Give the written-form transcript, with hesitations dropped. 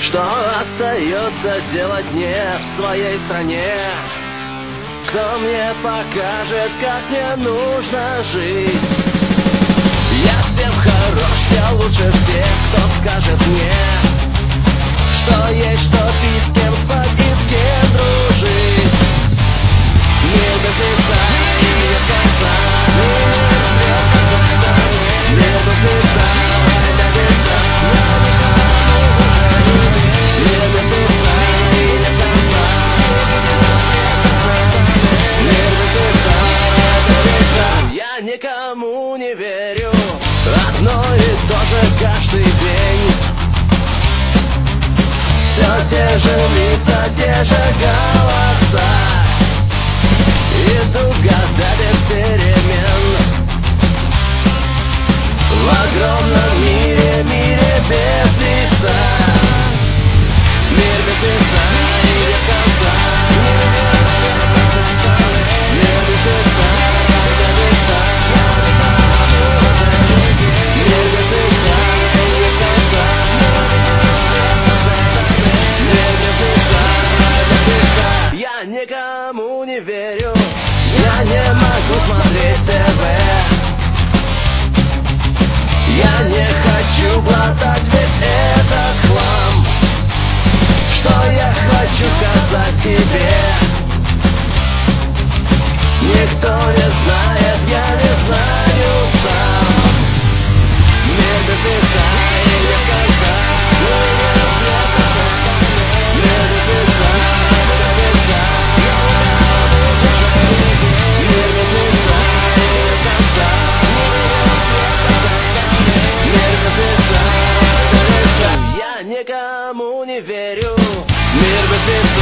Что остается делать мне в своей стране? Кто мне покажет, как мне нужно жить? Я всем хорош, я лучше всех, кто скажет мне, что есть, что пить, с кем спать и с кем дружить. Мир без лица и без конца, мир без лица, без лица. Мир без лица и без конца, мир без лица, без лица. Я никому не верю, одно и то же каждый день. Все те же лица, те же голоса, идут года без перемен. В огромном мире, мире без лица, мир без лица и без конца, мир без лица, без лица, мир без лица и без конца, мир без лица, без лица. Я никому не верю, я не могу смотреть ТВ. Я не хочу глотать весь этот хлам. Что я хочу сказать тебе? Никто не знает, я не знаю сам. Мир без лица и без конца, мир без лица, без лица. Мир без лица и без конца, мир без лица, без лица. Я никому не верю. Мир без лица.